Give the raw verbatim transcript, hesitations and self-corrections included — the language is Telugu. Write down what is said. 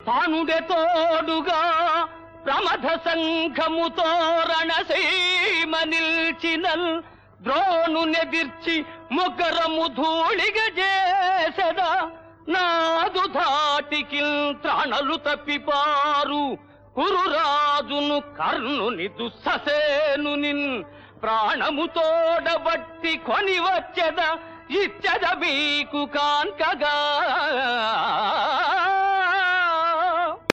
తానుడే తోడుగా ప్రమథ సంఘముతో రణసీమ నిల్చినల్ ద్రోణు నెదిర్చి ముగరము ధూళిగ చేసెదా నాదు ధాటికి త్రాణలు తప్పిపారు కురురాజును కర్ణుని దుస్ససేనుని ప్రాణము తోడబట్టి కొని వచ్చెద ఇచ్చద మీకు కాన్కగా